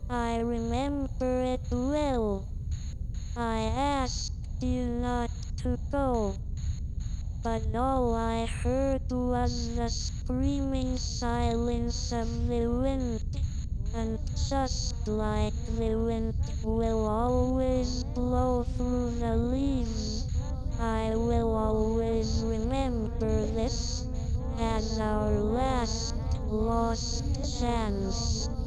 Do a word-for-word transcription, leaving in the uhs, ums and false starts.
I remember it well. I asked you not to go, but all I heard was the screaming silence of the wind. And just like the wind will always blow through the leaves, I will always remember this as our last lost chance.